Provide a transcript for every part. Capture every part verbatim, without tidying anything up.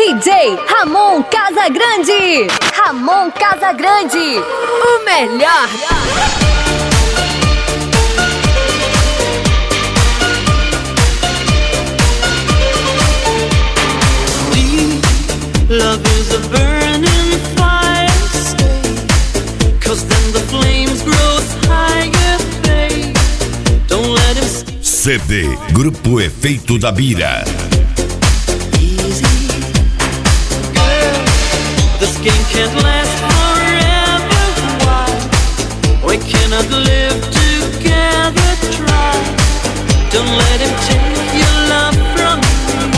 D J Ramon Casagrande. Ramon Casagrande, o melhor. Love is a burning fire, stay, 'cause then the flames grows higher, babe. Don't let him stay. C D Grupo Efeito da Bira. Easy, girl, this game can't last forever. Why? We cannot live together, try. Don't let him take your love from me.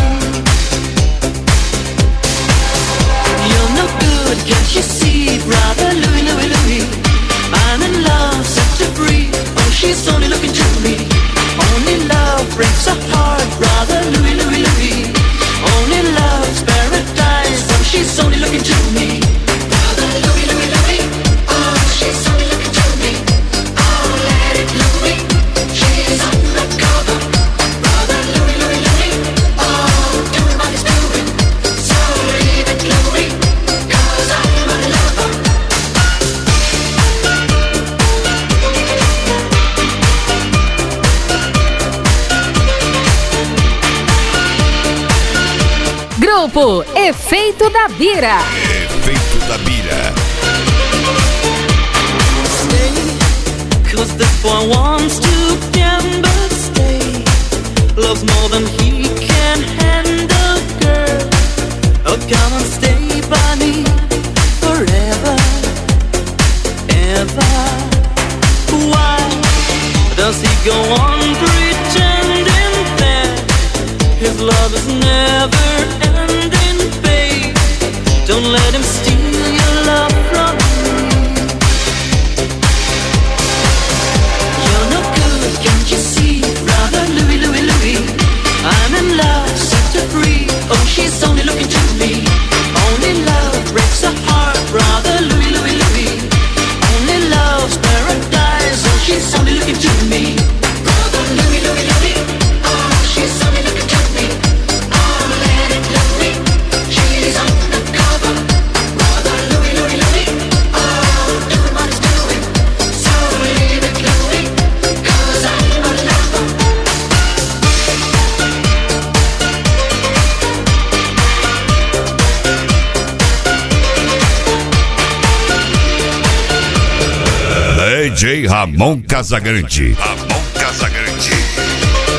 Can't you see, brother Louie, Louie, Louie? I'm in love, set to free. Oh, she's only looking to me. Only love breaks a heart, brother Louie, Louie, Louie. Only love's paradise. Oh, she's only looking to me. Brother Louie, Louie, Louie. Oh, she's only looking to me. Oh, let it Louie. She's undercover. Brother Louie, Louie, Louie. Oh, doing what he's doing. So leave it, Louie. Grupo Efeito da Bira. Efeito da Bira. Stay, 'cause this boy wants to gamble, stay. Loves more than he can handle, girl. Oh, come and stay by me forever, ever. Why does he go on pretending that his love is never ending, babe? Don't let him steal your love from me. You're no good, can't you see, brother Louie, Louie, Louie? I'm in love, set to free. Oh, she's only looking to me. Only love breaks a heart, brother Louie, Louie, Louie. Only love's paradise. Oh, she's only looking to me. Brother Louie, Louie, Louie. Oh, she's only looking to me. Oh, let it Louie. She's undercover. Brother Louie, Louie, Louie. Oh, doing what he's doing. So leave it Louie, 'cause I'm a lover. D J Ramon Casagrande. Ramon Casagrande.